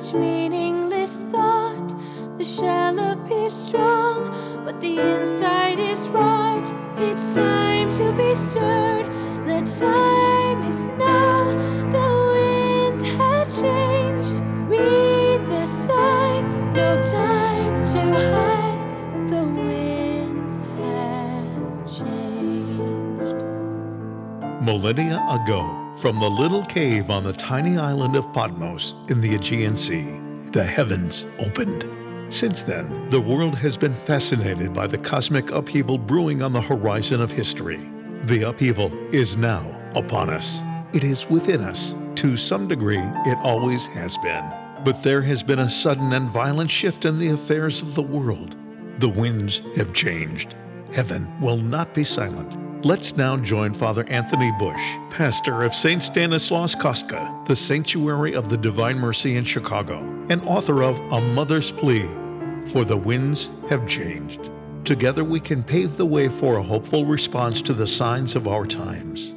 each meaningless thought. The shell appears strong, but the inside is rot. It's time to be stirred. The time is now. The winds have changed. Read the signs. No time to hide. The winds have changed. Millennia ago, from the little cave on the tiny island of Patmos in the Aegean Sea, the heavens opened. Since then, the world has been fascinated by the cosmic upheaval brewing on the horizon of history. The upheaval is now upon us. It is within us. To some degree, it always has been. But there has been a sudden and violent shift in the affairs of the world. The winds have changed. Heaven will not be silent. Let's now join Father Anthony Bush, pastor of St. Stanislaus Kostka, the Sanctuary of the Divine Mercy in Chicago, and author of A Mother's Plea, For the Winds Have Changed. Together we can pave the way for a hopeful response to the signs of our times.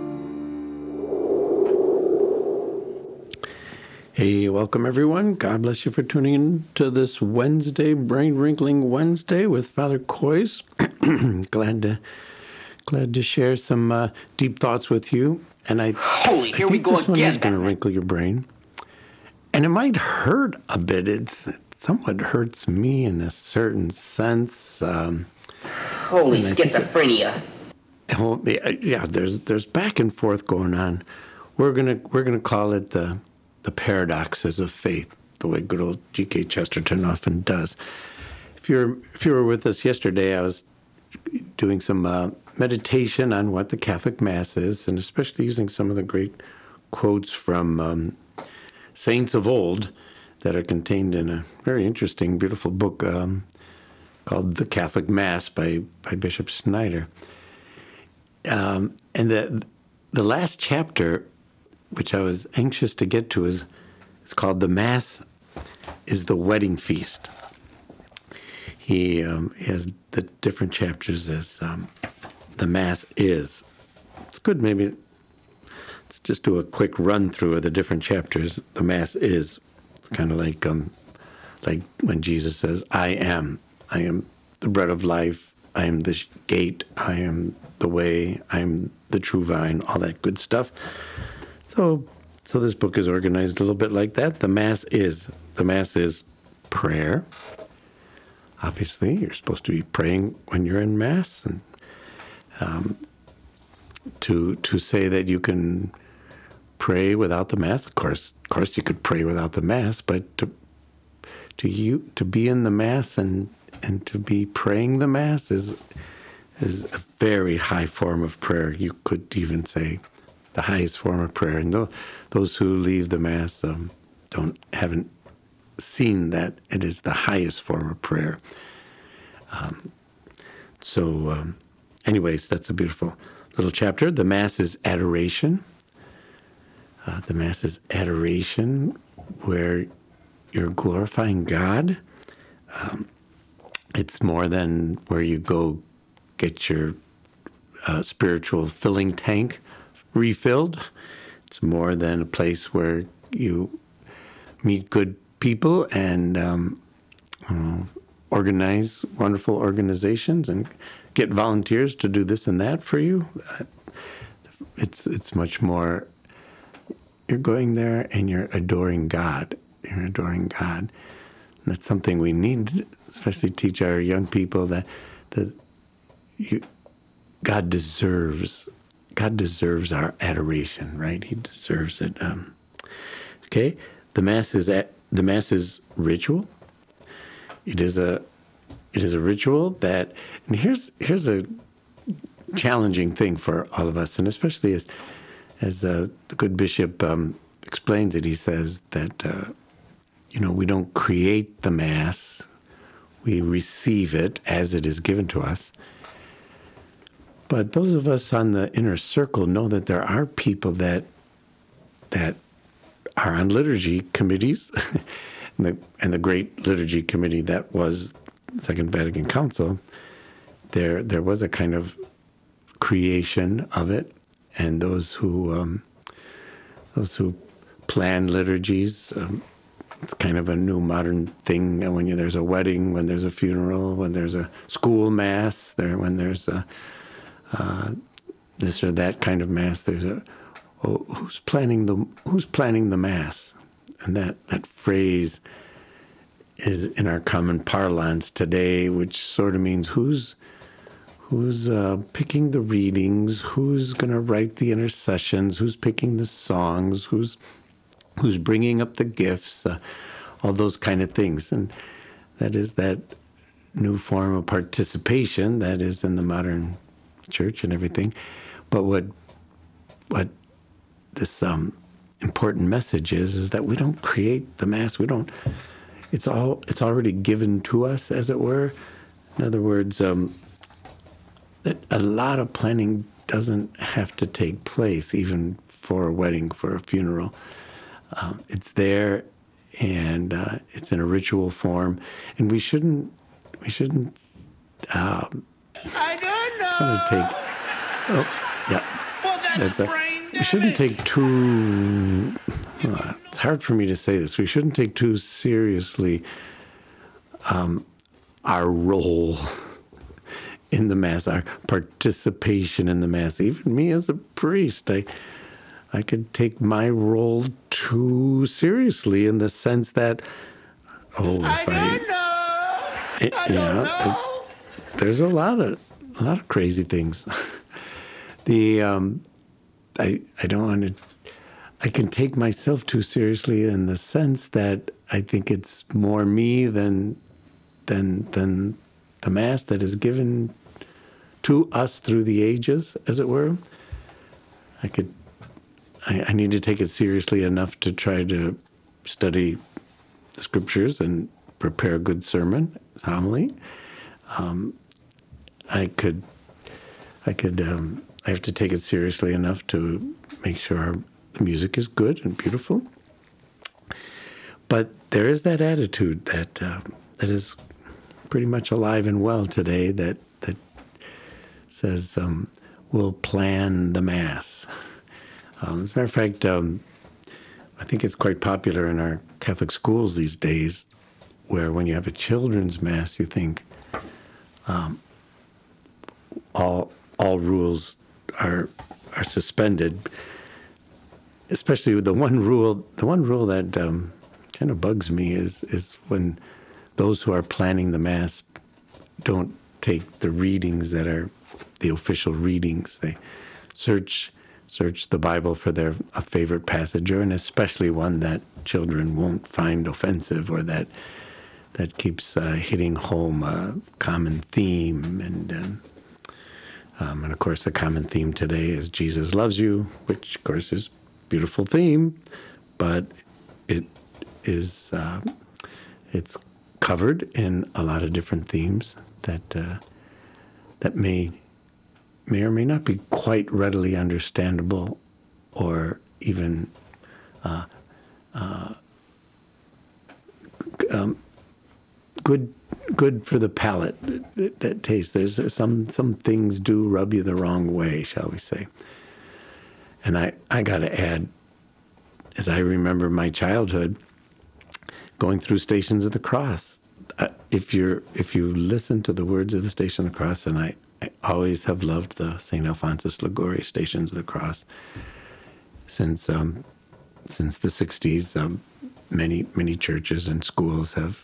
Hey, welcome everyone. God bless you for tuning in to this Wednesday, brain-wrinkling Wednesday with Father Kois. Glad to share some deep thoughts with you. And I Holy, here think we go this one again. is going to wrinkle your brain. And it might hurt a bit. It somewhat hurts me in a certain sense. Holy schizophrenia. Yeah, there's back and forth going on. We're gonna call it the paradoxes of faith, the way good old G.K. Chesterton often does. If you were with us yesterday, I was doing some meditation on what the Catholic Mass is, and especially using some of the great quotes from saints of old that are contained in a very interesting, beautiful book called The Catholic Mass by Bishop Snyder. And the last chapter, which I was anxious to get to, is called The Mass is the Wedding Feast. He has the different chapters as the Mass is. It's good, maybe let's just do a quick run through of the different chapters. The Mass is. It's kind of like when Jesus says, I am the bread of life, I am the gate, I am the way, I am the true vine, all that good stuff. So this book is organized a little bit like that. The Mass is prayer. Obviously, you're supposed to be praying when you're in Mass, and to say that you can pray without the Mass. Of course, you could pray without the Mass, but to be in the Mass and to be praying the Mass is a very high form of prayer. You could even say the highest form of prayer. And those who leave the Mass haven't seen that it is the highest form of prayer. Anyways, that's a beautiful little chapter. The Mass is adoration. The Mass is adoration, where you're glorifying God. It's more than where you go get your spiritual filling tank refilled. It's more than a place where you meet good people and organize wonderful organizations and get volunteers to do this and that for you. It's much more. You're going there and you're adoring God. You're adoring God. And that's something we need to especially teach our young people, that God deserves our adoration, right? He deserves it. Okay, the Mass is ritual. It is a ritual that, and here's a challenging thing for all of us, and especially as the good bishop explains it. He says that we don't create the Mass, we receive it as it is given to us. But those of us on the inner circle know that there are people that are on liturgy committees, and the great liturgy committee that was the Second Vatican Council. There was a kind of creation of it, and those who plan liturgies it's kind of a new modern thing. And when there's a wedding, when there's a funeral, when there's a school mass, when there's a this or that kind of mass, there's who's planning the mass, and that phrase is in our common parlance today, which sort of means who's picking the readings, who's going to write the intercessions, who's picking the songs, who's bringing up the gifts, all those kind of things. And that is that new form of participation that is in the modern church and everything. But what this important message is that we don't create the Mass. We don't. It's already given to us, as it were. In other words, that a lot of planning doesn't have to take place, even for a wedding, for a funeral. It's there, and it's in a ritual form, and we shouldn't. I don't know. Oh, yeah. Well, that's we shouldn't take too. It's hard for me to say this. We shouldn't take too seriously our role in the Mass, our participation in the Mass. Even me as a priest, I could take my role too seriously in the sense that, I don't know. There's a lot of crazy things. I don't want to. I can take myself too seriously in the sense that I think it's more me than the Mass that is given to us through the ages, as it were. I need to take it seriously enough to try to study the Scriptures and prepare a good sermon, homily. I have to take it seriously enough to make sure the music is good and beautiful. But there is that attitude that is pretty much alive and well today that says we'll plan the Mass. As a matter of fact, I think it's quite popular in our Catholic schools these days, where when you have a children's Mass, you think all rules are suspended. Especially with the one rule that kind of bugs me is when those who are planning the Mass don't take the readings that are the official readings. They search the Bible for a favorite passage, or and especially one that children won't find offensive, or that keeps hitting home a common theme. And of course, the common theme today is Jesus loves you, which of course is a beautiful theme, but it is it's covered in a lot of different themes that may or may not be quite readily understandable, or even good for the palate, that taste. There's some things do rub you the wrong way, shall we say. And I got to add, as I remember my childhood, going through Stations of the Cross. If you listen to the words of the Station of the Cross, and I always have loved the St. Alphonsus Liguori Stations of the Cross since the 60s. Many churches and schools have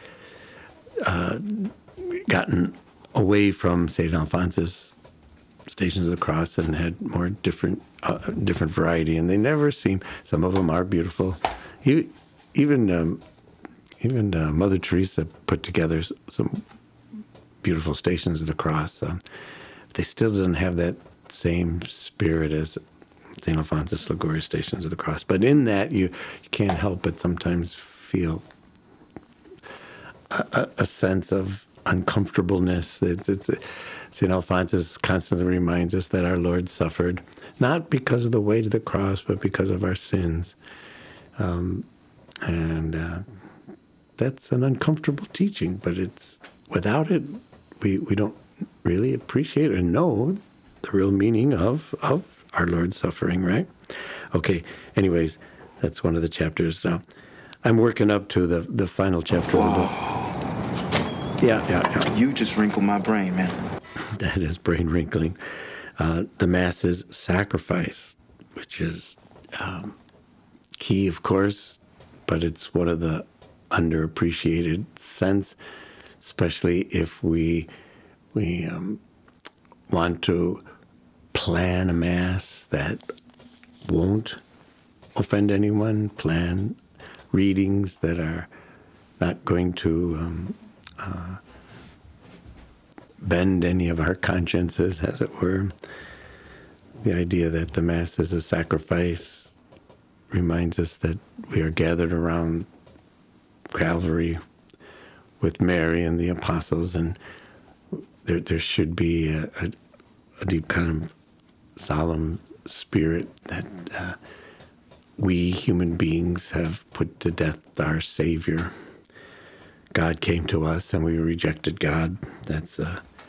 gotten away from St. Alphonsus Stations of the Cross and had more different variety, and they never seem. Some of them are beautiful. Even Mother Teresa put together some beautiful Stations of the Cross. They still didn't have that same spirit as St. Alphonsus Liguori Stations of the Cross. But in that, you can't help but sometimes feel a sense of uncomfortableness. St. Alphonsus constantly reminds us that our Lord suffered, not because of the way to the cross, but because of our sins. And that's an uncomfortable teaching, but without it, we don't really appreciate or know the real meaning of our Lord's suffering, right? Okay, anyways, that's one of the chapters. Now, I'm working up to the final chapter of the book. Yeah. You just wrinkled my brain, man. That is brain wrinkling. The Mass's sacrifice, which is key, of course, but it's one of the underappreciated sense, especially if we want to plan a Mass that won't offend anyone, plan readings that are not going to bend any of our consciences, as it were. The idea that the Mass is a sacrifice reminds us that we are gathered around Calvary with Mary and the apostles, and there should be a deep kind of solemn spirit that we human beings have put to death our Savior. God came to us and we rejected God. That's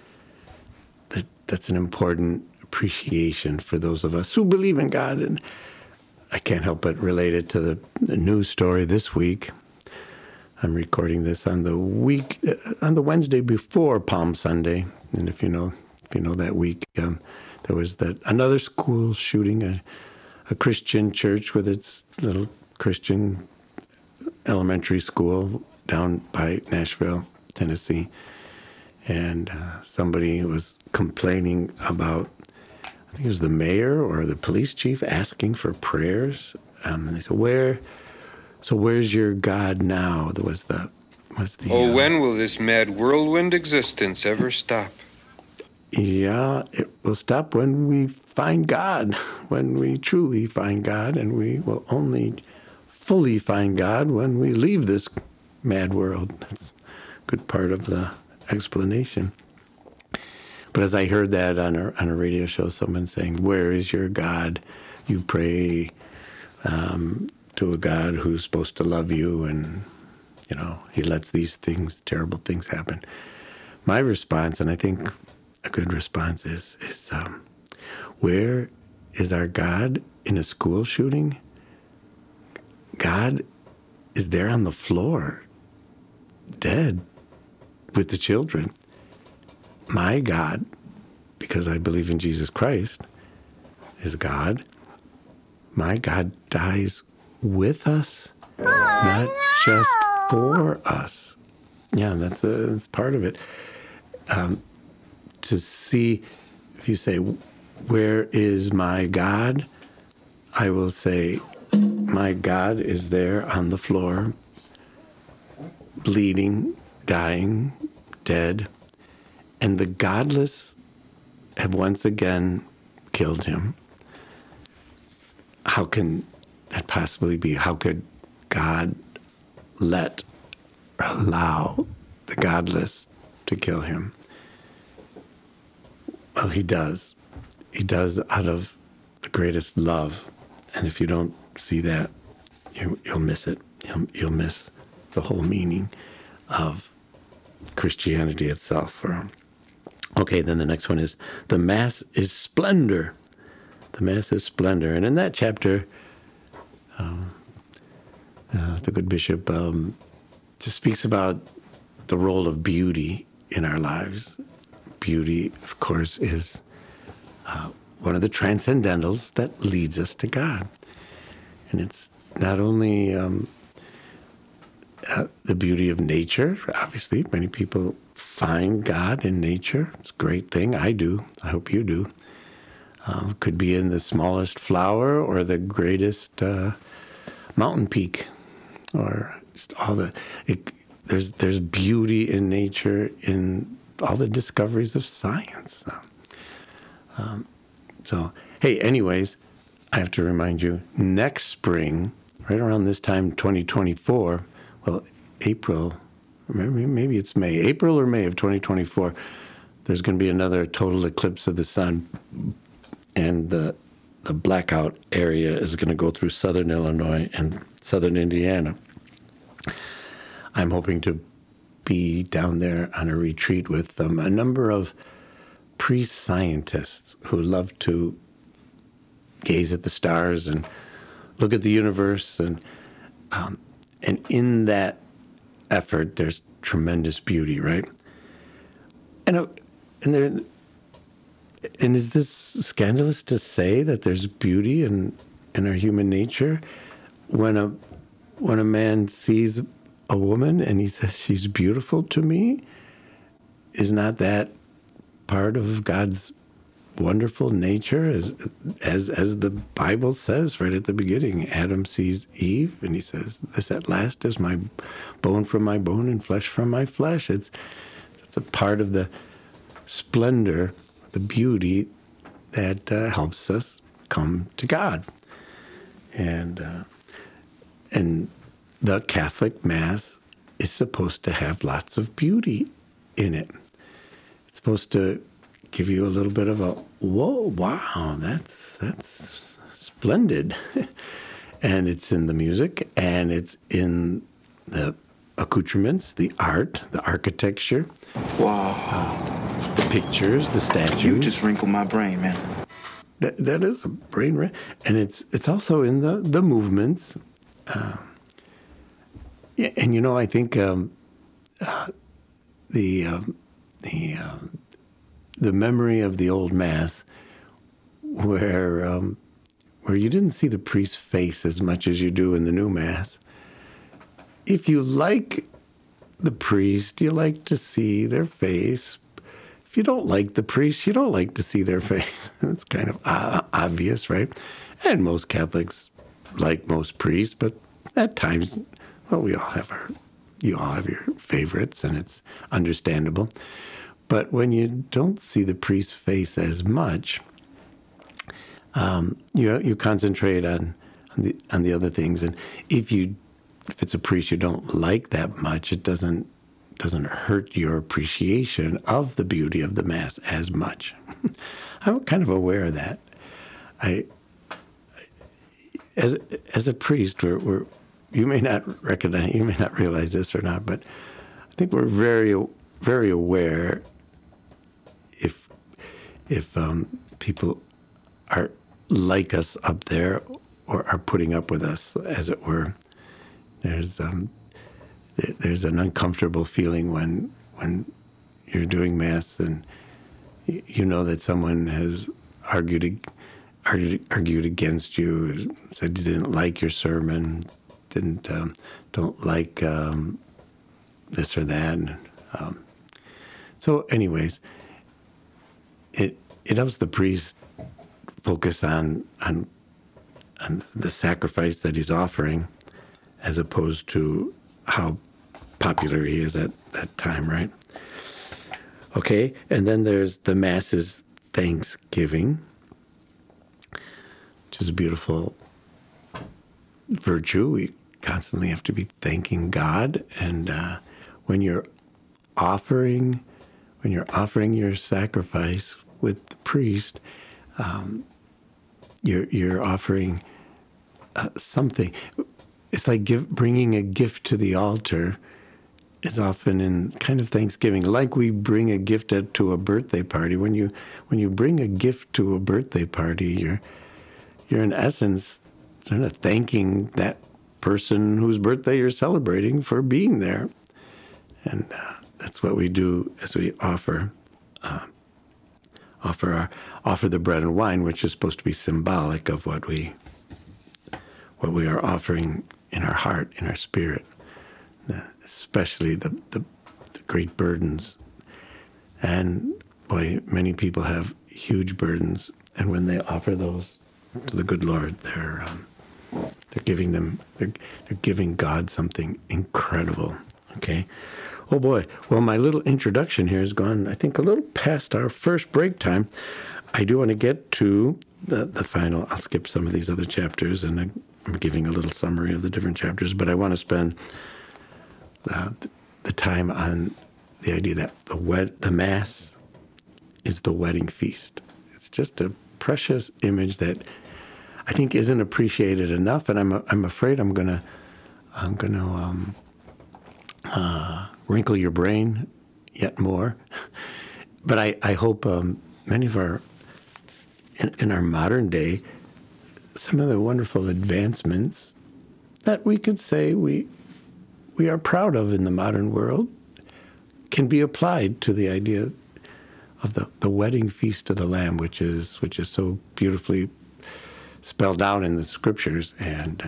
an important appreciation for those of us who believe in God. And I can't help but relate it to the news story this week. I'm recording this on the Wednesday before Palm Sunday. And if you know that week, there was another school shooting, a Christian church with its little Christian elementary school down by Nashville, Tennessee. And somebody was complaining about, I think it was the mayor or the police chief, asking for prayers. And they said, where's your God now? When will this mad whirlwind existence ever stop? Yeah, it will stop when we find God, when we truly find God, and we will only fully find God when we leave this mad world. That's a good part of the explanation. But as I heard that on a radio show, someone saying, where is your God? You pray to a God who's supposed to love you, and, he lets these terrible things happen. My response, and I think a good response is where is our God in a school shooting? God is there on the floor, dead, with the children. My God, because I believe in Jesus Christ, is God. My God dies with us, not just for us. Yeah, that's part of it. To see, if you say, where is my God? I will say, my God is there on the floor, bleeding, dying, dead, and the godless have once again killed him. How can that possibly be? How could God let or allow the godless to kill him? Well, he does. He does out of the greatest love. And if you don't see that, you'll miss it. You'll miss the whole meaning of Christianity itself. Okay, then the next one is the Mass is splendor. The Mass is splendor. And in that chapter, the good bishop just speaks about the role of beauty in our lives. Beauty, of course, is one of the transcendentals that leads us to God. And it's not only the beauty of nature. Obviously, many people find God in nature. It's a great thing. I do. I hope you do. Could be in the smallest flower or the greatest mountain peak, or just there's beauty in nature in all the discoveries of science. So, hey, anyways, I have to remind you, next spring, right around this time, 2024, well, April, maybe it's May, April or May of 2024, there's going to be another total eclipse of the sun, and the blackout area is going to go through southern Illinois and southern Indiana. I'm hoping to be down there on a retreat with a number of pre-scientists who love to gaze at the stars and look at the universe. And And in that effort, there's tremendous beauty, right? And is this scandalous to say that there's beauty in our human nature when a man sees a woman and he says she's beautiful to me? Is not that part of God's wonderful nature, as the Bible says right at the beginning? Adam sees Eve and he says, "This at last is my bone from my bone and flesh from my flesh." It's a part of the splendor, the beauty that helps us come to God. And the Catholic Mass is supposed to have lots of beauty in it. It's supposed to give you a little bit of a, whoa, wow, that's splendid. And it's in the music, and it's in the accoutrements, the art, the architecture. Wow. The pictures, the statues. You just wrinkled my brain, man. That is a brain, and it's also in the movements. And I think the memory of the old Mass, where you didn't see the priest's face as much as you do in the new Mass. If you like the priest, you like to see their face. If you don't like the priest, you don't like to see their face. It's kind of obvious, right? And most Catholics like most priests, but at times, well, you all have your favorites, and it's understandable. But when you don't see the priest's face as much, you concentrate on the other things. And if it's a priest you don't like that much, it doesn't hurt your appreciation of the beauty of the Mass as much. I'm kind of aware of that. As a priest, you may not realize this or not, but I think we're very, very aware if people are like us up there or are putting up with us, as it were. There's an uncomfortable feeling when you're doing Mass and you know that someone has argued against you, said you didn't like your sermon, don't like this or that. So anyways, it helps the priest focus on the sacrifice that he's offering, as opposed to how popular he is at that time, right? Okay, and then there's the Mass's thanksgiving, which is a beautiful virtue. We constantly have to be thanking God, and when you're offering your sacrifice with the priest, you're offering something. It's like bringing a gift to the altar is often in kind of Thanksgiving, like we bring a gift to a birthday party. When you bring a gift to a birthday party, you're in essence sort of thanking that person whose birthday you're celebrating for being there, and that's what we do as we offer the bread and wine, which is supposed to be symbolic of what we are offering in our heart, in our spirit, especially the great burdens. And boy, many people have huge burdens, and when they offer those to the good Lord, they're giving God something incredible. Okay. Oh boy. Well, my little introduction here has gone, I think, a little past our first break time. I do want to get to the final. I'll skip some of these other chapters, and I'm giving a little summary of the different chapters, but I want to spend the time on the idea that the Mass is the wedding feast. It's just a precious image that I think isn't appreciated enough, and I'm afraid I'm gonna wrinkle your brain yet more. But I hope many of in our modern day, some of the wonderful advancements that we could say we we are proud of in the modern world can be applied to the idea of the wedding feast of the Lamb, which is so beautifully spelled out in the scriptures. And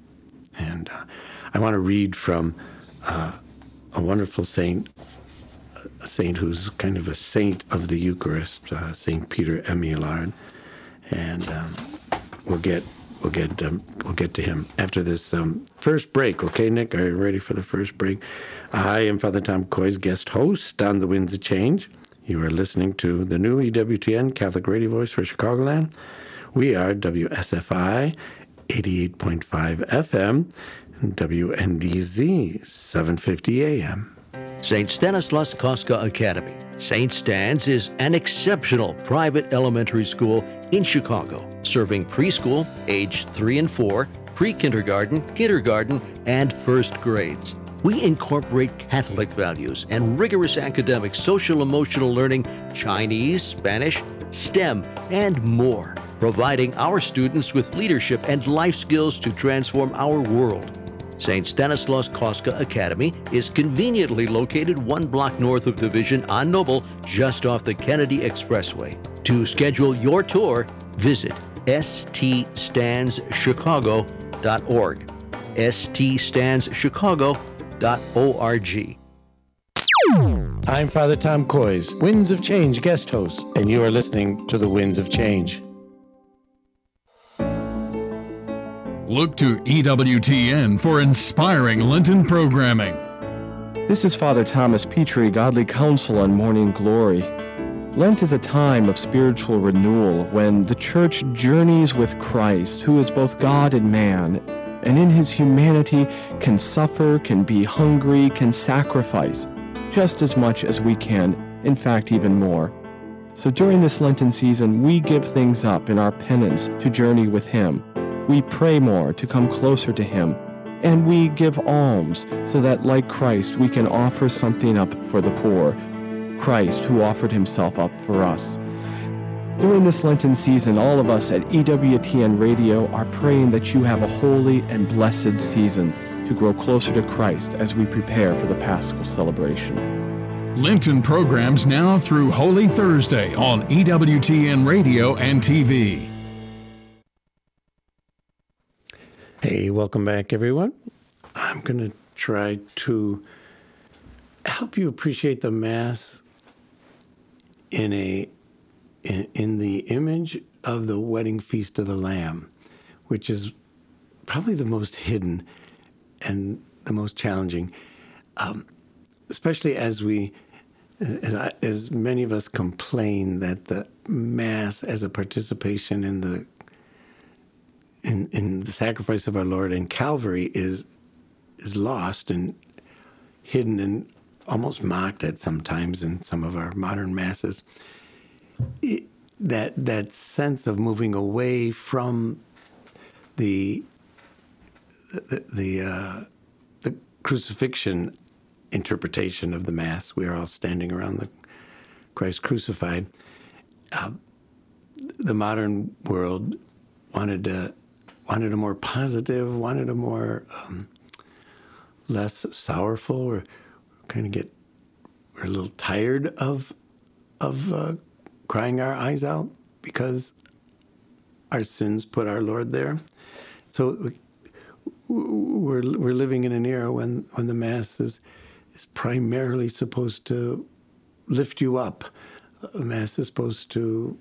I want to read from a wonderful saint, a saint who's kind of a saint of the Eucharist, Saint Peter Emilard, and we'll get to him after this first break. Okay, Nick, are you ready for the first break? I am Father Tom Coy's guest host on The Winds of Change. You are listening to the new EWTN Catholic Radio Voice for Chicagoland. We are WSFI 88.5 FM and WNDZ 750 AM. St. Stanislaus Kostka Academy. St. Stan's is an exceptional private elementary school in Chicago, serving preschool, age 3 and 4, pre-kindergarten, kindergarten, and first grades. We incorporate Catholic values and rigorous academic social-emotional learning, Chinese, Spanish, STEM, and more, providing our students with leadership and life skills to transform our world. St. Stanislaus Kostka Academy is conveniently located 1 block north of Division on Noble, just off the Kennedy Expressway. To schedule your tour, visit ststandschicago.org. ststandschicago.org. I'm Father Tom Coy's Winds of Change guest host, and you are listening to The Winds of Change. Look to EWTN for inspiring Lenten programming. This is Father Thomas Petrie, Godly Counsel on Morning Glory. Lent is a time of spiritual renewal when the Church journeys with Christ, who is both God and man, and in his humanity can suffer, can be hungry, can sacrifice, just as much as we can, in fact even more. So during this Lenten season, we give things up in our penance to journey with him. We pray more to come closer to him, and we give alms so that, like Christ, we can offer something up for the poor. Christ, who offered himself up for us. During this Lenten season, all of us at EWTN Radio are praying that you have a holy and blessed season to grow closer to Christ as we prepare for the Paschal celebration. Lenten programs now through Holy Thursday on EWTN Radio and TV. Hey, welcome back, everyone. I'm going to try to help you appreciate the Mass in the image of the wedding feast of the Lamb, which is probably the most hidden and the most challenging, especially as many of us complain that the Mass as a participation in the sacrifice of our Lord in Calvary is lost and hidden and almost mocked at sometimes in some of our modern masses. That sense of moving away from the crucifixion interpretation of the Mass. We are all standing around the Christ crucified. The modern world wanted a more positive, wanted a more less sorrowful, or we're a little tired of crying our eyes out because our sins put our Lord there. So we're living in an era when the Mass is primarily supposed to lift you up. The Mass is supposed to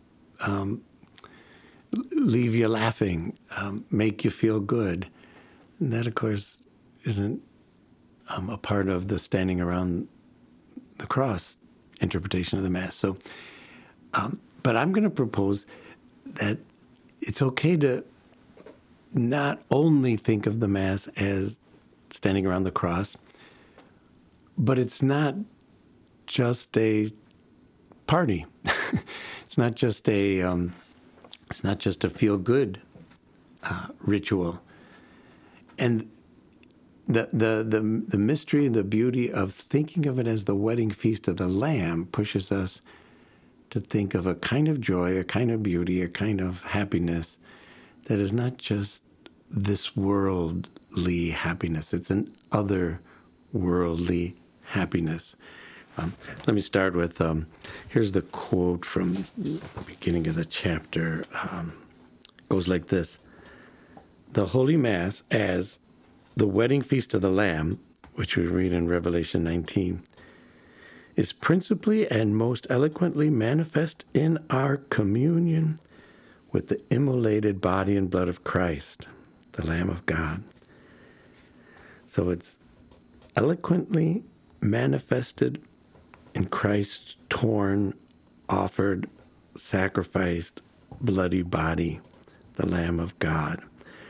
leave you laughing, make you feel good. And that, of course, isn't a part of the standing around the cross interpretation of the Mass. So, but I'm going to propose that it's okay to not only think of the Mass as standing around the cross, but it's not just a party. It's not just a feel-good ritual. And the mystery, the beauty of thinking of it as the wedding feast of the Lamb pushes us to think of a kind of joy, a kind of beauty, a kind of happiness that is not just this world worldly happiness. It's an otherworldly happiness. Let me start with, here's the quote from the beginning of the chapter. Goes like this. The Holy Mass as the wedding feast of the Lamb, which we read in Revelation 19, is principally and most eloquently manifest in our communion with the immolated body and blood of Christ, the Lamb of God. So it's eloquently manifested in Christ's torn, offered, sacrificed, bloody body, the Lamb of God.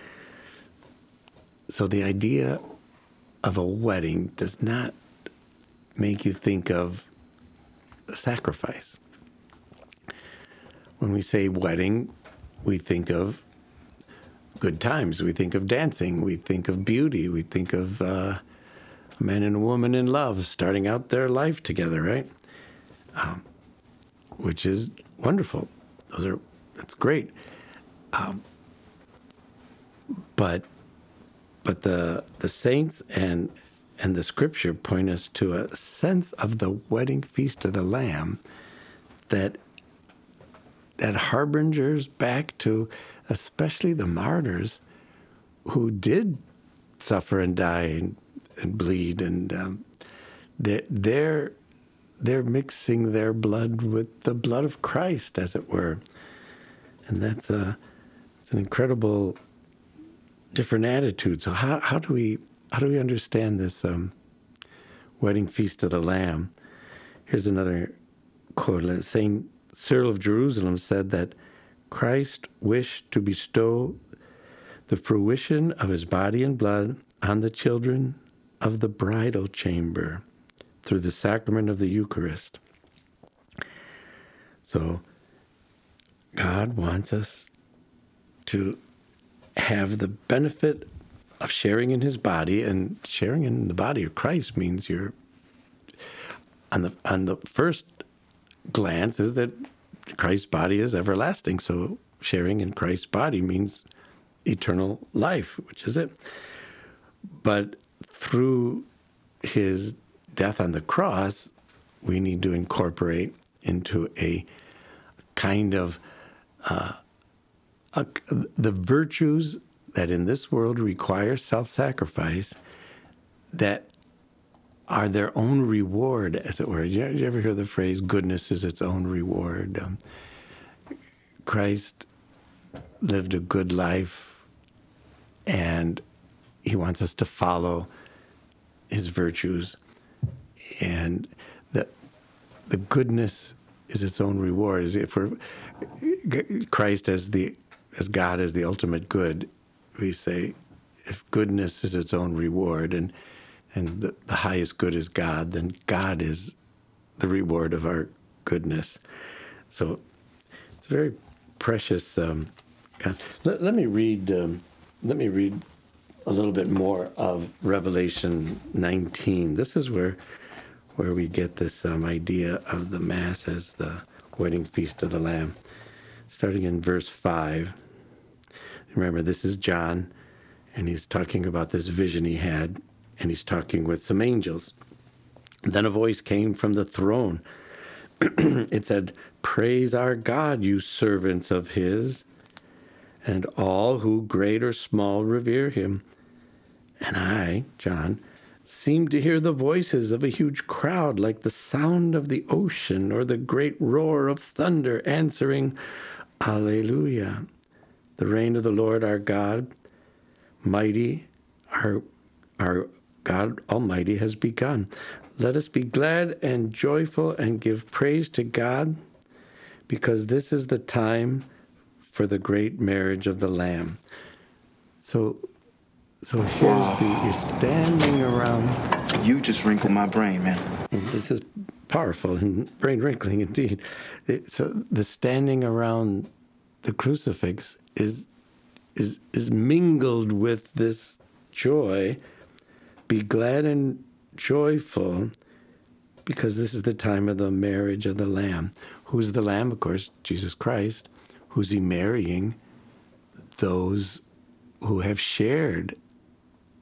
So the idea of a wedding does not make you think of a sacrifice. When we say wedding, we think of good times. We think of dancing. We think of beauty. We think of a man and a woman in love starting out their life together, right? Which is wonderful. That's great. But the saints and the Scripture point us to a sense of the wedding feast of the Lamb that harbingers back to especially the martyrs who did suffer and die and bleed, and they're mixing their blood with the blood of Christ, as it were, and it's an incredible different attitude. So how do we understand this wedding feast of the Lamb? Here's another quote. Saint Cyril of Jerusalem said that Christ wished to bestow the fruition of his body and blood on the children of the bridal chamber through the sacrament of the Eucharist. So God wants us to have the benefit of sharing in his body, and sharing in the body of Christ means you're on the first glance is that Christ's body is everlasting. So sharing in Christ's body means eternal life, which is it. But through his death on the cross, we need to incorporate into a kind of the virtues that in this world require self-sacrifice, that are their own reward, as it were. You ever hear the phrase, goodness is its own reward? Christ lived a good life, and he wants us to follow his virtues. And the goodness is its own reward. If we're Christ as God as the ultimate good, we say, if goodness is its own reward, and the highest good is God, then God is the reward of our goodness. So it's a very precious. Let me read a little bit more of Revelation 19. This is where we get this idea of the Mass as the wedding feast of the Lamb. Starting in verse 5. Remember, this is John, and he's talking about this vision he had, and he's talking with some angels. Then a voice came from the throne. It said, "Praise our God, you servants of his, and all who, great or small, revere him." And I, John, seemed to hear the voices of a huge crowd, like the sound of the ocean or the great roar of thunder, answering, "Alleluia! The reign of the Lord our God, mighty, our God Almighty has begun. Let us be glad and joyful and give praise to God, because this is the time for the great marriage of the Lamb." So here's you're standing around. You just wrinkled my brain, man. This is powerful and brain wrinkling indeed. So the standing around the crucifix is mingled with this joy. Be glad and joyful, because this is the time of the marriage of the Lamb. Who's the Lamb? Of course, Jesus Christ. Who's he marrying? Those who have shared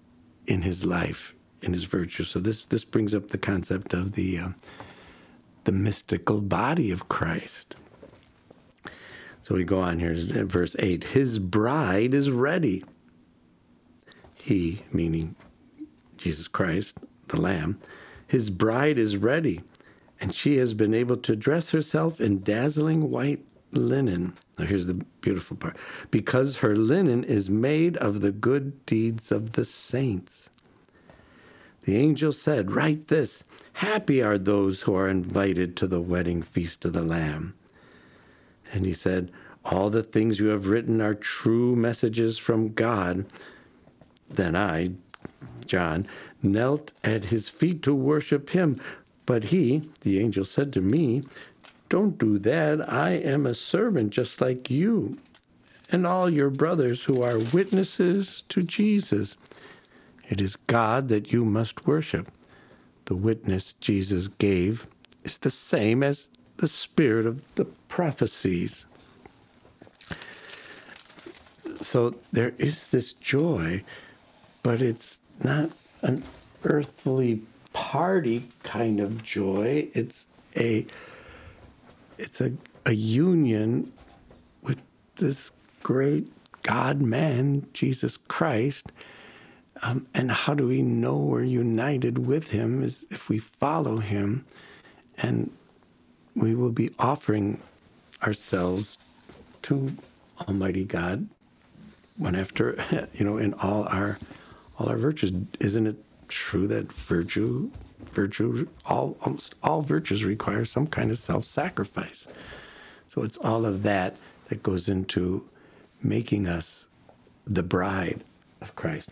in his life, in his virtue. So this brings up the concept of the mystical body of Christ. So we go on here in verse 8. His bride is ready. He, meaning Jesus Christ, the Lamb, his bride is ready, and she has been able to dress herself in dazzling white linen. Now here's the beautiful part. Because her linen is made of the good deeds of the saints. The angel said, "Write this, happy are those who are invited to the wedding feast of the Lamb." And he said, "All the things you have written are true messages from God." Then I, John, knelt at his feet to worship him. But he, the angel, said to me, "Don't do that. I am a servant just like you and all your brothers who are witnesses to Jesus. It is God that you must worship. The witness Jesus gave is the same as the spirit of the prophecies." So there is this joy, but it's not an earthly party kind of joy. It's a union with this great God-man, Jesus Christ. And how do we know we're united with him is if we follow him, and we will be offering ourselves to Almighty God one after, in all our virtues. Isn't it true that almost all virtues require some kind of self-sacrifice? So it's all of that goes into making us the bride of Christ.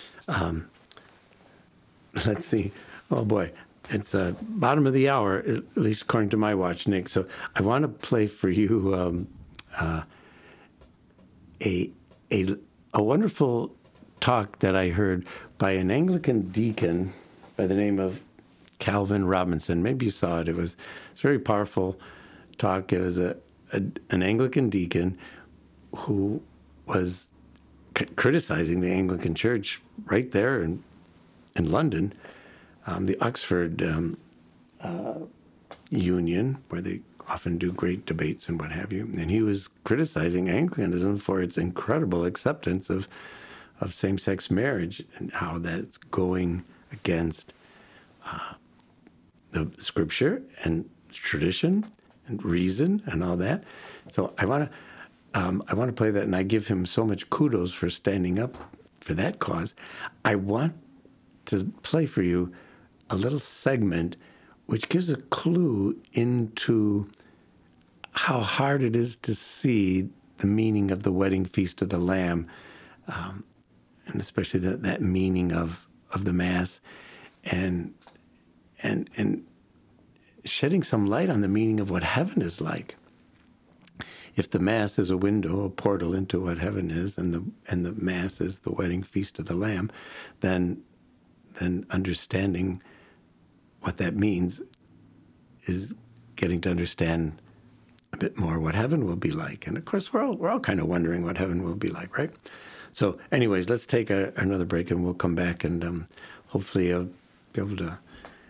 Let's see. Oh boy, it's bottom of the hour, at least according to my watch, Nick. So I want to play for you a wonderful talk that I heard by an Anglican deacon by the name of Calvin Robinson. Maybe you saw it. It's a very powerful talk. It was an Anglican deacon who was criticizing the Anglican Church right there in London, the Oxford Union, where they often do great debates and what have you. And he was criticizing Anglicanism for its incredible acceptance of same-sex marriage and how that's going against the Scripture and tradition and reason and all that. So I want to play that, and I give him so much kudos for standing up for that cause. I want to play for you a little segment which gives a clue into how hard it is to see the meaning of the wedding feast of the Lamb, and especially that meaning of the Mass, and shedding some light on the meaning of what heaven is like. If the Mass is a window, a portal into what heaven is, and the Mass is the wedding feast of the Lamb, then understanding what that means is getting to understand a bit more what heaven will be like. And of course, we're all kind of wondering what heaven will be like, right? So, anyways, let's take another break, and we'll come back, and hopefully I'll be able to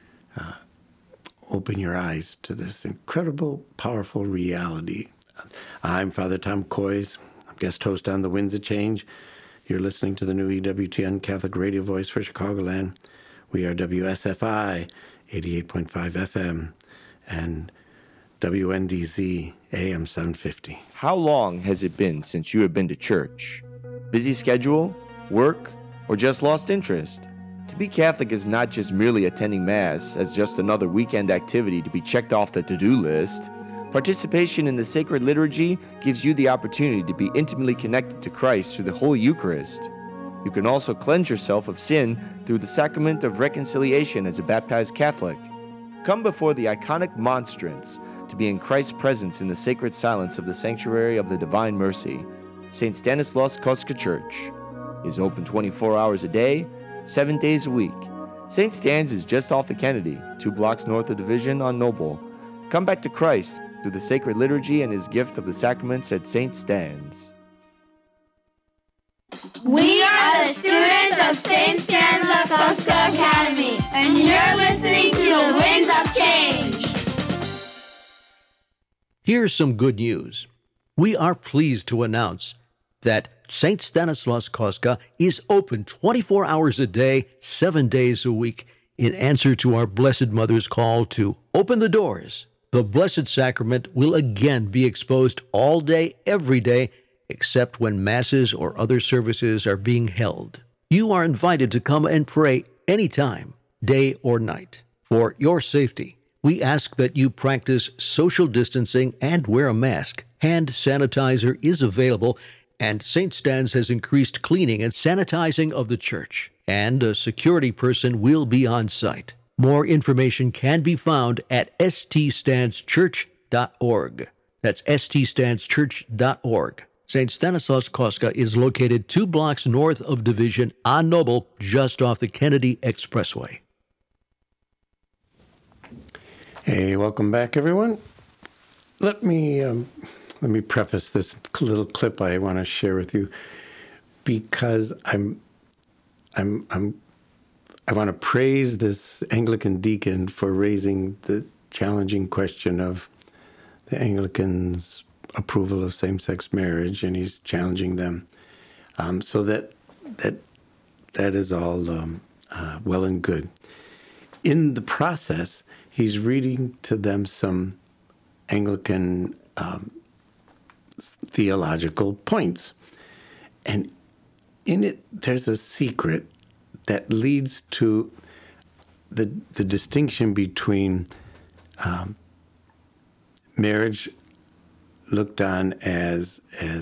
open your eyes to this incredible, powerful reality. I'm Father Tom Koys, guest host on The Winds of Change. You're listening to the new EWTN Catholic radio voice for Chicagoland. We are WSFI 88.5 FM and WNDZ AM 750. How long has it been since you have been to church? Busy schedule, work, or just lost interest? To be Catholic is not just merely attending Mass as just another weekend activity to be checked off the to-do list. Participation in the sacred liturgy gives you the opportunity to be intimately connected to Christ through the Holy Eucharist. You can also cleanse yourself of sin through the sacrament of reconciliation as a baptized Catholic. Come before the iconic monstrance to be in Christ's presence in the sacred silence of the Sanctuary of the Divine Mercy. St. Stanislaus Kostka Church is open 24 hours a day, 7 days a week. St. Stan's is just off the Kennedy, 2 blocks north of Division on Noble. Come back to Christ through the sacred liturgy and his gift of the sacraments at St. Stan's. We are are the students of St. Stanislaus Kostka Academy, and you're listening to the Winds of Change. Here's some good news. We are pleased to announce that St. Stanislaus Kostka is open 24 hours a day, 7 days a week, in answer to our Blessed Mother's call to open the doors. The Blessed Sacrament will again be exposed all day, every day, except when masses or other services are being held. You are invited to come and pray anytime, day or night. For your safety, we ask that you practice social distancing and wear a mask. Hand sanitizer is available, and St. Stan's has increased cleaning and sanitizing of the church, and a security person will be on site. More information can be found at ststanschurch.org. That's ststanschurch.org. St. Stanislaus Kostka is located 2 blocks north of Division on Noble, just off the Kennedy Expressway. Hey, welcome back, everyone. Let me preface this little clip I want to share with you because I want to praise this Anglican deacon for raising the challenging question of the Anglicans' approval of same-sex marriage, and he's challenging them. So that is all well and good. In the process, he's reading to them some Anglican theological points. And in it, there's a secret that leads to the distinction between marriage looked on as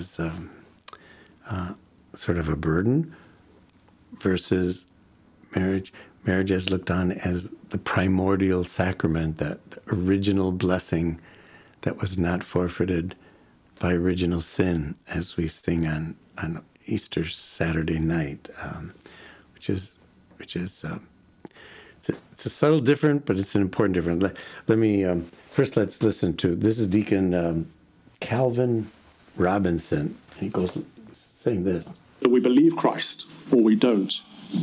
sort of a burden versus marriage as looked on as the primordial sacrament, that the original blessing that was not forfeited by original sin, as we sing on Easter Saturday night, which is it's a subtle difference, but it's an important difference. Let me first let's listen to this is Deacon Calvin Robinson. He goes saying this: that we believe Christ or we don't.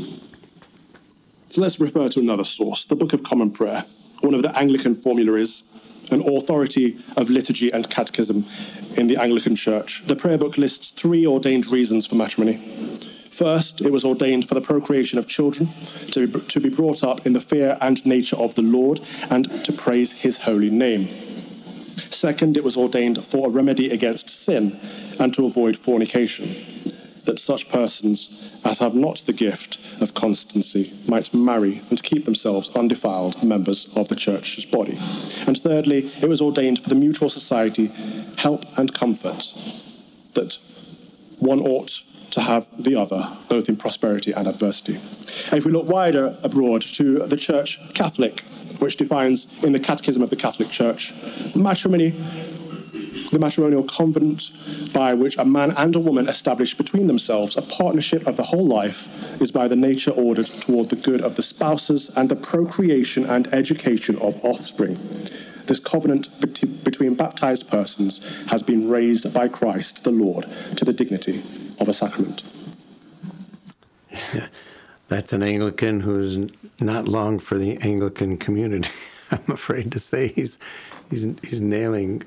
So let's refer to another source, the Book of Common Prayer. One of the Anglican formularies, an authority of liturgy and catechism in the Anglican Church. The prayer book lists 3 ordained reasons for matrimony. First, it was ordained for the procreation of children, to be brought up in the fear and nature of the Lord, and to praise his holy name. Second, it was ordained for a remedy against sin, and to avoid fornication, that such persons as have not the gift of constancy might marry and keep themselves undefiled members of the church's body. And thirdly, it was ordained for the mutual society, help and comfort, that one ought to have the other, both in prosperity and adversity. And if we look wider abroad to the Church Catholic, which defines in the Catechism of the Catholic Church, matrimony, the matrimonial covenant by which a man and a woman establish between themselves a partnership of the whole life, is by the nature ordered toward the good of the spouses and the procreation and education of offspring. This covenant between baptized persons has been raised by Christ the Lord to the dignity of a sacrament. That's an Anglican who's not long for the Anglican community. I'm afraid to say he's nailing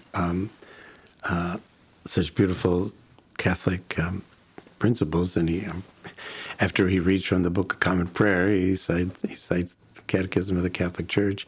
such beautiful Catholic principles, and he, after he reads from the Book of Common Prayer, he cites the Catechism of the Catholic Church.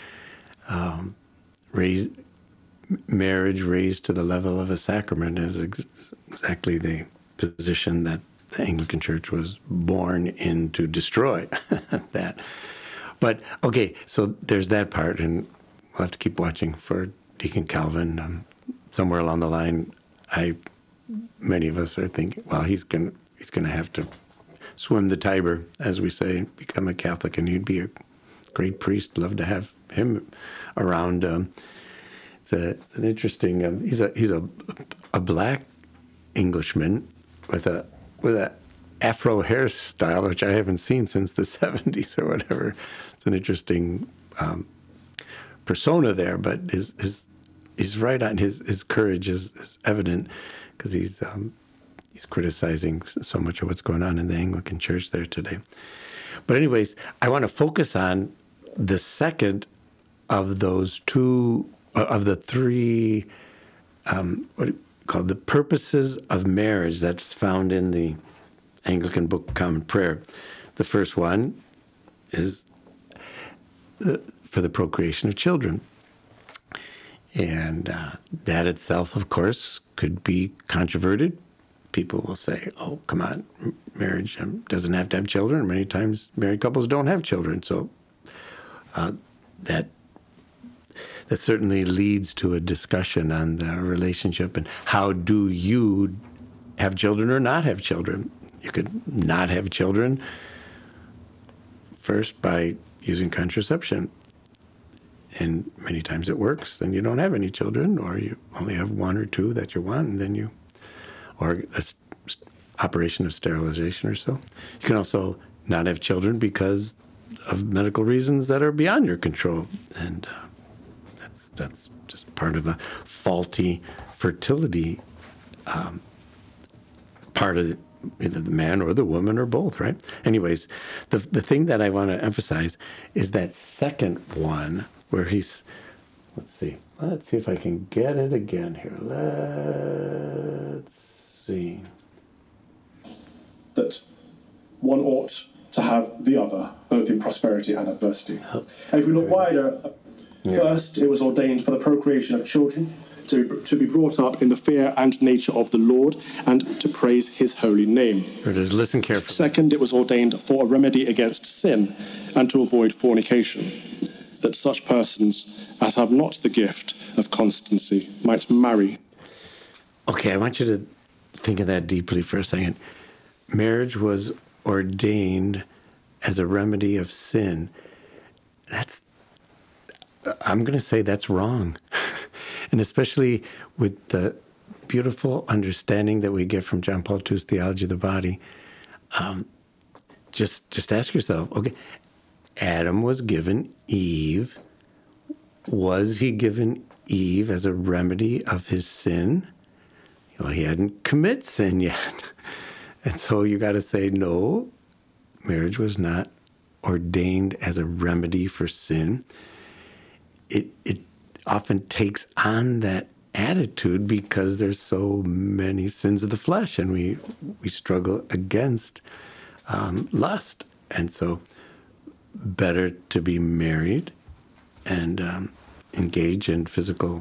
Marriage raised to the level of a sacrament is exactly the position that the Anglican Church was born in to destroy. That, but okay, so there's that part, and we'll have to keep watching for Deacon Calvin. Somewhere along the line, many of us are thinking, well, he's going to have to swim the Tiber, as we say, become a Catholic, and he'd be a great priest. Love to have him around. It's an interesting. He's a black Englishman with a Afro hairstyle, which I haven't seen since the 70s or whatever. It's an interesting persona there, but he's right on. His courage is evident, because he's he's criticizing so much of what's going on in the Anglican Church there today. But anyways, I want to focus on the second of those two, of the three, what called the purposes of marriage that's found in the Anglican Book of Common Prayer. The first one is for the procreation of children. And that itself, of course, could be controverted. People will say, oh, come on, marriage doesn't have to have children. Many times married couples don't have children. So that certainly leads to a discussion on the relationship and how do you have children or not have children. You could not have children first by using contraception. And many times it works, then you don't have any children, or you only have one or two that you want, and then or a operation of sterilization or so. You can also not have children because of medical reasons that are beyond your control. And that's just part of a faulty fertility part of either the man or the woman or both, right? Anyways, the thing that I want to emphasize is that second one where he's, let's see if I can get it again here. Let's see. That one ought to have the other, both in prosperity and adversity. And if we look wider, first it was ordained for the procreation of children, to be brought up in the fear and nature of the Lord, and to praise his holy name. Here it is. Listen carefully. Second, it was ordained for a remedy against sin and to avoid fornication, that such persons as have not the gift of constancy might marry. Okay, I want you to think of that deeply for a second. Marriage was ordained as a remedy of sin. I'm going to say that's wrong. And especially with the beautiful understanding that we get from John Paul II's Theology of the Body, just ask yourself, okay, Adam was given Eve. Was he given Eve as a remedy of his sin? Well, he hadn't committed sin yet. And so you got to say, no, marriage was not ordained as a remedy for sin. It often takes on that attitude because there's so many sins of the flesh, and we struggle against lust. And so better to be married and engage in physical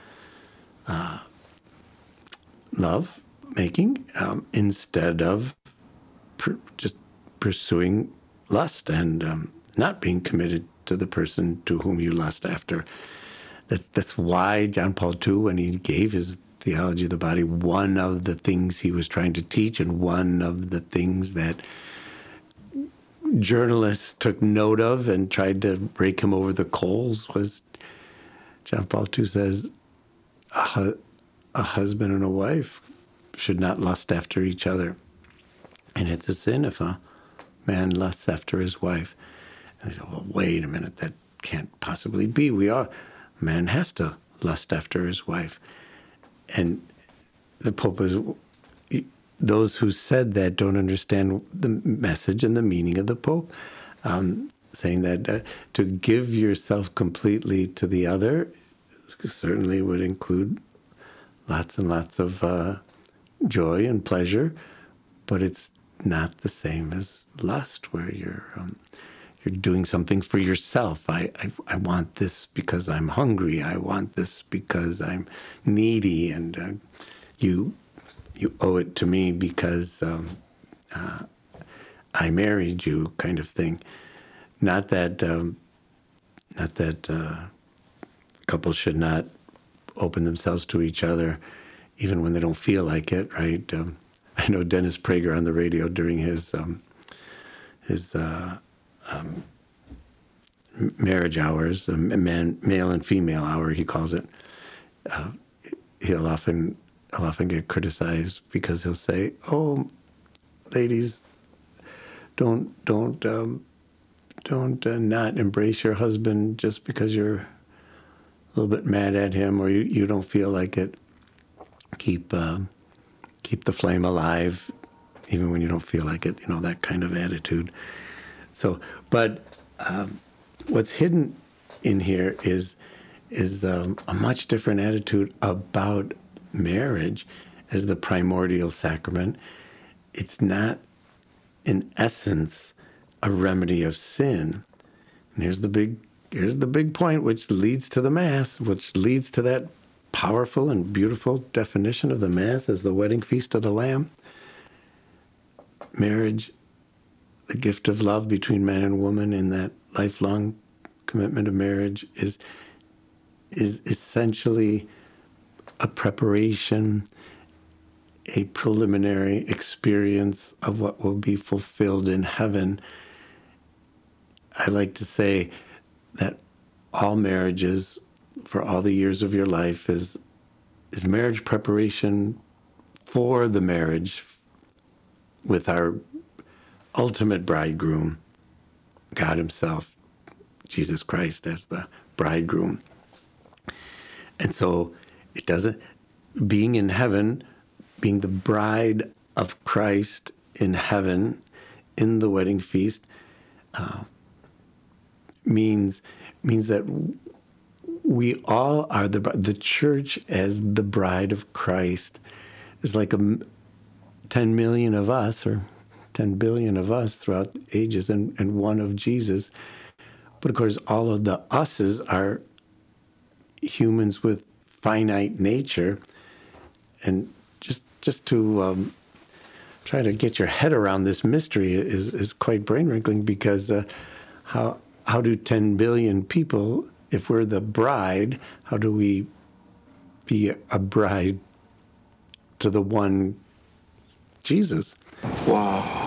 love making instead of just pursuing lust and not being committed to the person to whom you lust after. That's why John Paul II, when he gave his Theology of the Body, one of the things he was trying to teach and one of the things that journalists took note of and tried to rake him over the coals was John Paul II says a husband and a wife should not lust after each other. And it's a sin if a man lusts after his wife. And they say, well, wait a minute, that can't possibly be. Man has to lust after his wife. And the Pope is, those who said that don't understand the message and the meaning of the Pope, saying that to give yourself completely to the other certainly would include lots and lots of joy and pleasure, but it's not the same as lust, where you're doing something for yourself. I want this because I'm hungry. I want this because I'm needy, and you owe it to me because I married you, kind of thing. Not that couples should not open themselves to each other, even when they don't feel like it, right? I know Dennis Prager on the radio during his marriage hours, male and female hour, he calls it. He'll often get criticized because he'll say, "Oh, ladies, don't not embrace your husband just because you're a little bit mad at him or you don't feel like it. Keep keep the flame alive, even when you don't feel like it, that kind of attitude. So, but what's hidden in here is a much different attitude about marriage as the primordial sacrament. It's not, in essence, a remedy of sin. And here's the big point, which leads to the Mass, which leads to that powerful and beautiful definition of the Mass as the wedding feast of the Lamb. Marriage, the gift of love between man and woman in that lifelong commitment of marriage is essentially a preparation, a preliminary experience of what will be fulfilled in heaven. I like to say that all marriages for all the years of your life is marriage preparation for the marriage with our ultimate bridegroom, God himself, Jesus Christ as the bridegroom. And so it doesn't, being in heaven, being the bride of Christ in heaven, in the wedding feast, means that we all are the church as the bride of Christ. There's like 10 million of us, or 10 billion of us throughout the ages, and one of Jesus. But of course, all of the us's are humans with finite nature. And just to try to get your head around this mystery is quite brain-wrinkling, because how do 10 billion people, if we're the bride, how do we be a bride to the one Jesus? Wow.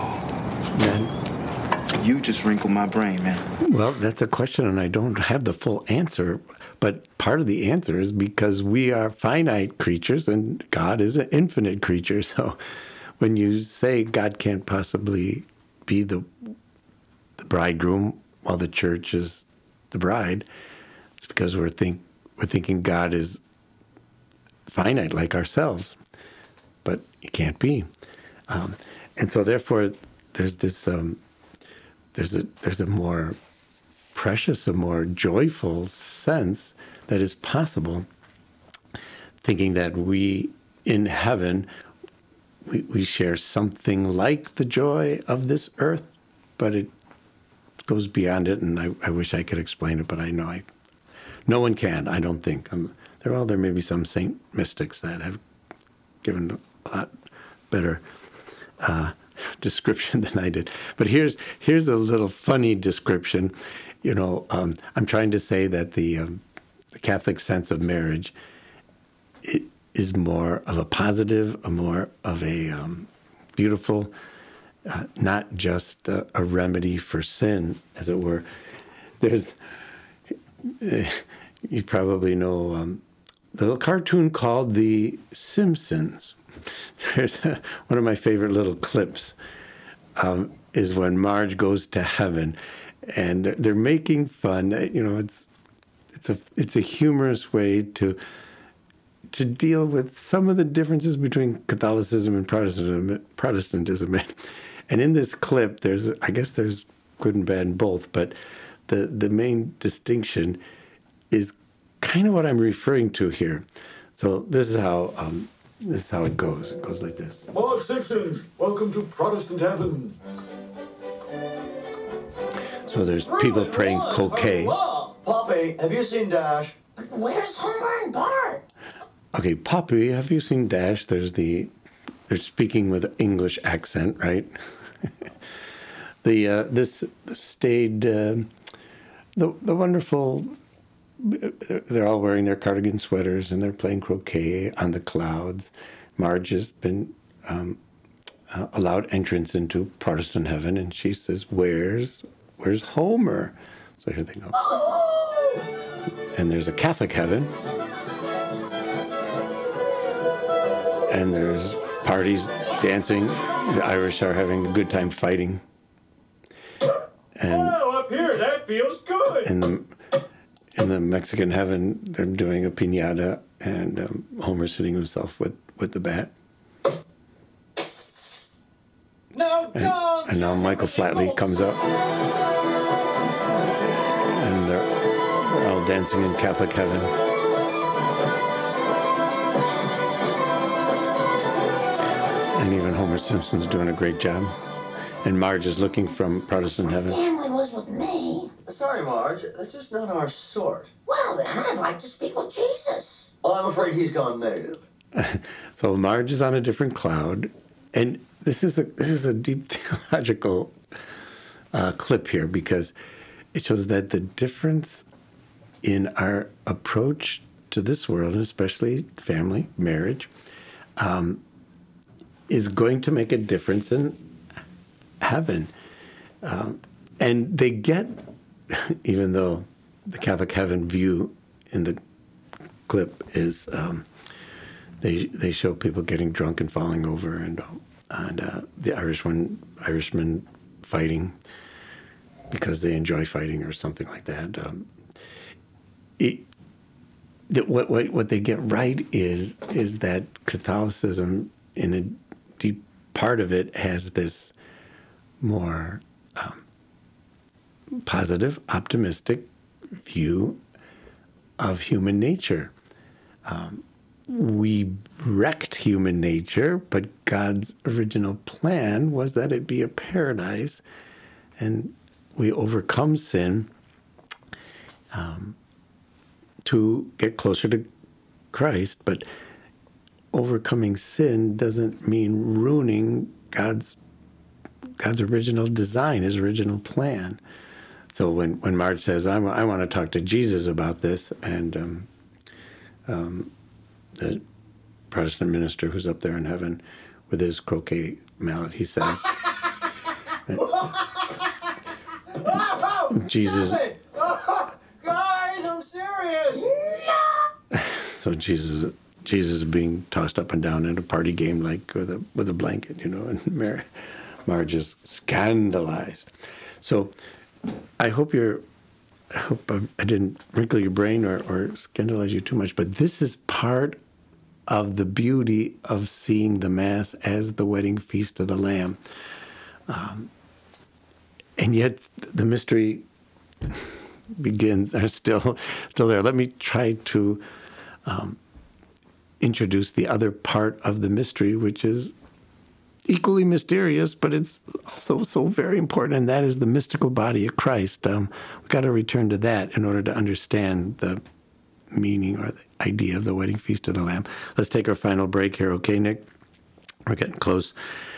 Man, you just wrinkled my brain, man. Well, that's a question, and I don't have the full answer. But part of the answer is because we are finite creatures and God is an infinite creature. So when you say God can't possibly be the bridegroom while the church is the bride, it's because we're thinking God is finite like ourselves. But it can't be. And so therefore there's this there's a more precious, a more joyful sense that is possible, thinking that we in heaven we share something like the joy of this earth, but it goes beyond it, and I wish I could explain it, but I know no one can, I don't think. There may be some saint mystics that have given a lot better description than I did. But here's a little funny description. I'm trying to say that the Catholic sense of marriage, it is more of a positive, more of a beautiful, not just a remedy for sin, as it were. There's, you probably know the little cartoon called The Simpsons. There's one of my favorite little clips is when Marge goes to heaven, and they're making fun. It's a humorous way to deal with some of the differences between Catholicism and Protestantism. And in this clip, there's good and bad in both, but the main distinction is kind of what I'm referring to here. So this is how it goes. It goes like this. Marge Simpson, welcome to Protestant heaven. So there's people praying croquet. Poppy, have you seen Dash? Where's Homer and Bart? Okay, Poppy, have you seen Dash? They're speaking with English accent, right? This stayed the wonderful. They're all wearing their cardigan sweaters and they're playing croquet on the clouds. Marge has been allowed entrance into Protestant heaven, and she says, "Where's Homer?" So here they go. And there's a Catholic heaven, and there's parties, dancing. The Irish are having a good time fighting. And up here, that feels good. In the Mexican heaven, they're doing a piñata, and Homer's hitting himself with the bat. No, don't! And now Michael Flatley comes up. And they're all dancing in Catholic heaven. And even Homer Simpson's doing a great job. And Marge is looking from Protestant heaven. Family was with me. Sorry, Marge. They're just not our sort. Well, then I'd like to speak with Jesus. Well, I'm afraid he's gone native. So Marge is on a different cloud. And this is a deep theological clip here, because it shows that the difference in our approach to this world, and especially family, marriage, is going to make a difference in heaven. And they get, even though the Catholic heaven view in the clip is, they show people getting drunk and falling over, and the Irishman fighting because they enjoy fighting or something like that. What they get right is that Catholicism, in a deep part of it, has this more positive, optimistic view of human nature. We wrecked human nature, but God's original plan was that it be a paradise, and we overcome sin to get closer to Christ. But overcoming sin doesn't mean ruining God's original design, his original plan. So when Marge says, I want to talk to Jesus about this, and the Protestant minister who's up there in heaven with his croquet mallet, he says, Jesus... Guys, I'm serious! So Jesus is being tossed up and down in a party game, like with a blanket, and Marge is scandalized. So I hope I didn't wrinkle your brain or scandalize you too much, but this is part of the beauty of seeing the Mass as the wedding feast of the Lamb. And yet the mystery begins, are still there. Let me try to introduce the other part of the mystery, which is equally mysterious, but it's also so very important, and that is the mystical body of Christ. We've got to return to that in order to understand the meaning or the idea of the wedding feast of the Lamb. Let's take our final break here, okay, Nick? We're getting close.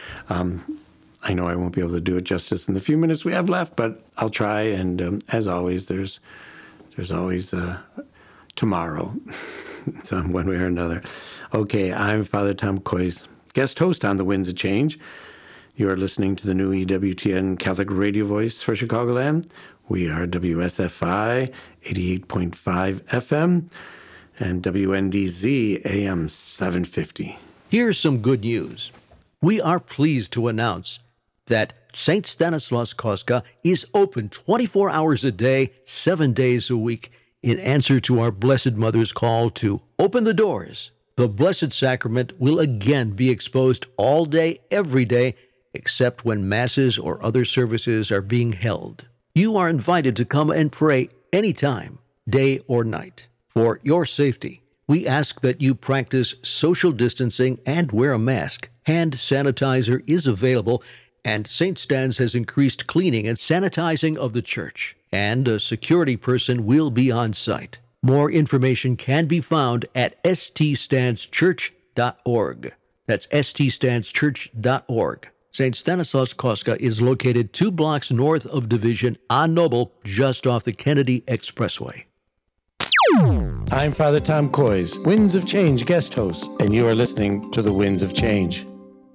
I know I won't be able to do it justice in the few minutes we have left, but I'll try. And as always, there's always tomorrow, so one way or another. Okay, I'm Father Tom Kois, guest host on The Winds of Change. You are listening to the new EWTN Catholic radio voice for Chicagoland. We are WSFI 88.5 FM and WNDZ AM 750. Here's some good news. We are pleased to announce that St. Stanislaus Kostka is open 24 hours a day, 7 days a week, in answer to our Blessed Mother's call to open the doors. The Blessed Sacrament will again be exposed all day, every day, except when Masses or other services are being held. You are invited to come and pray anytime, day or night. For your safety, we ask that you practice social distancing and wear a mask. Hand sanitizer is available, and St. Stan's has increased cleaning and sanitizing of the church, and a security person will be on site. More information can be found at ststanschurch.org. That's ststanschurch.org. St. Stanislaus Kostka is located 2 blocks north of Division on Noble, just off the Kennedy Expressway. I'm Father Tom Kois, Winds of Change guest host, and you are listening to the Winds of Change.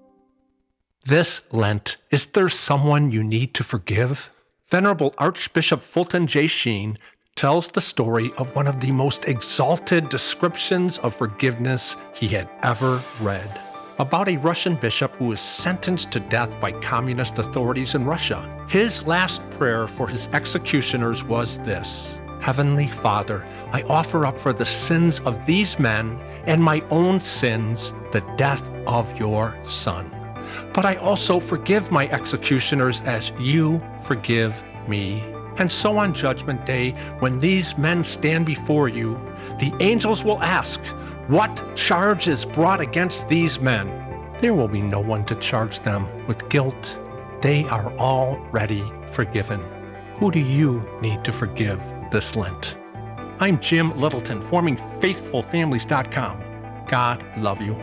This Lent, is there someone you need to forgive? Venerable Archbishop Fulton J. Sheen tells the story of one of the most exalted descriptions of forgiveness he had ever read. About a Russian bishop who was sentenced to death by communist authorities in Russia. His last prayer for his executioners was this: Heavenly Father, I offer up for the sins of these men and my own sins the death of your Son. but I also forgive my executioners as you forgive me. And so on Judgment Day, when these men stand before you, the angels will ask, what charge is brought against these men? There will be no one to charge them with guilt. They are already forgiven. Who do you need to forgive this Lent? I'm Jim Littleton, forming FaithfulFamilies.com. God love you.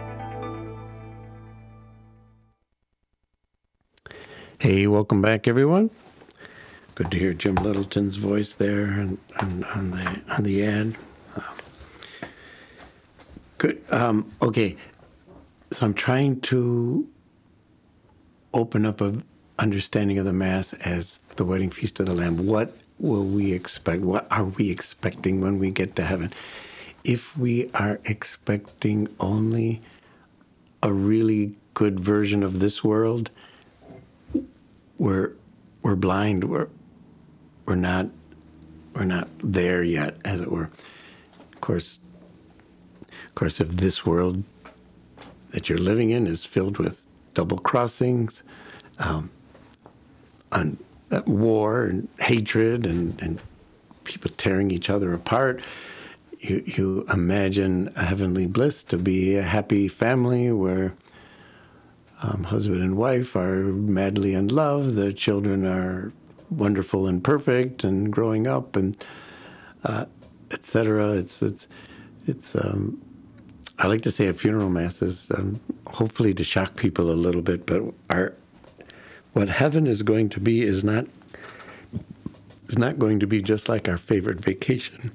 Hey, welcome back, everyone. Good to hear Jim Littleton's voice there and on the ad. Good. Okay, so I'm trying to open up an understanding of the Mass as the wedding feast of the Lamb. What will we expect? What are we expecting when we get to heaven? If we are expecting only a really good version of this world, we're blind. We're not there yet, as it were. Of course, if this world that you're living in is filled with double crossings, on war and hatred and people tearing each other apart, you imagine a heavenly bliss to be a happy family where husband and wife are madly in love, the children are wonderful and perfect and growing up, and etc. It's I like to say at funeral masses, hopefully to shock people a little bit, but what heaven is going to be is not going to be just like our favorite vacation,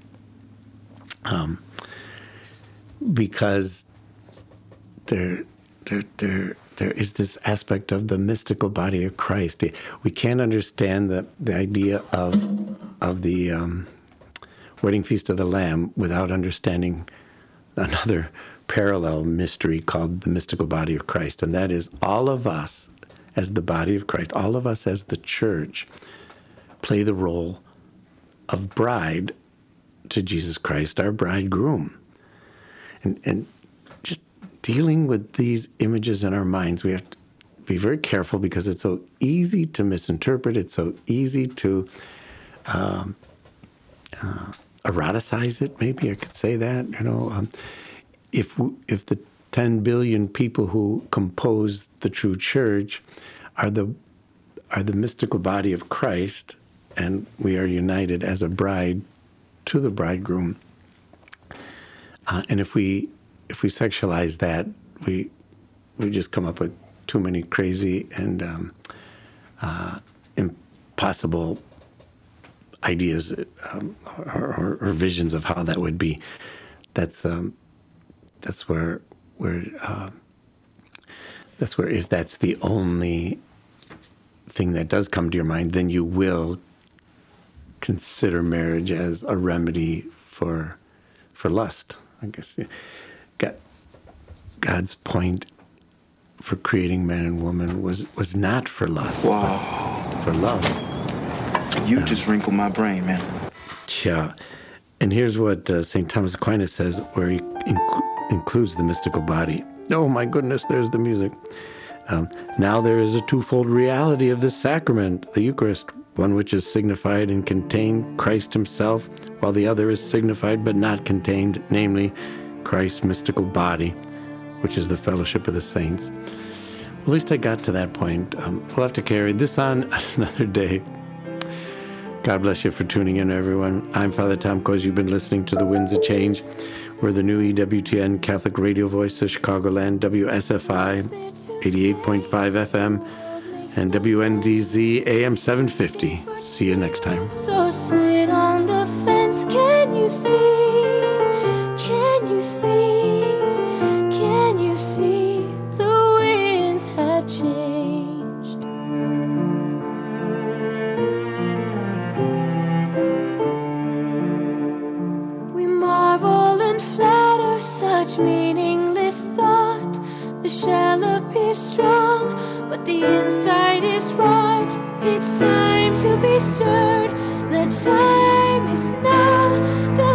because there is this aspect of the mystical body of Christ. We can't understand the idea of the wedding feast of the Lamb without understanding another parallel mystery called the mystical body of Christ, and that is all of us as the body of Christ, all of us as the church, play the role of bride to Jesus Christ, our bridegroom. And just dealing with these images in our minds, we have to be very careful because it's so easy to misinterpret. It's so easy to eroticize it. Maybe I could say that. If the 10 billion people who compose the true church are the mystical body of Christ, and we are united as a bride to the bridegroom, and if we sexualize that, we just come up with too many crazy and impossible ideas or visions of how that would be. That's where if that's the only thing that does come to your mind, then you will consider marriage as a remedy for lust. I guess God's point for creating man and woman was not for lust, but for love. You just wrinkled my brain, man. Yeah, and here's what St. Thomas Aquinas says, where he includes the mystical body. Oh my goodness, there's the music. Now there is a twofold reality of this sacrament, the Eucharist, one which is signified and contained, Christ himself, while the other is signified but not contained, namely Christ's mystical body, which is the fellowship of the saints. Well, at least I got to that point. We'll have to carry this on another day. God bless you for tuning in, everyone. I'm Father Tom Coz. You've been listening to The Winds of Change. We're the new EWTN Catholic radio voice of Chicagoland, WSFI 88.5 FM and WNDZ AM 750. See you next time. So sit on the fence. Can you see? Can you see? Can you see? The winds have changed. We marvel and flatter such meaningless thought. The shell appears strong, but the inside is right. It's time to be stirred. The time is now. The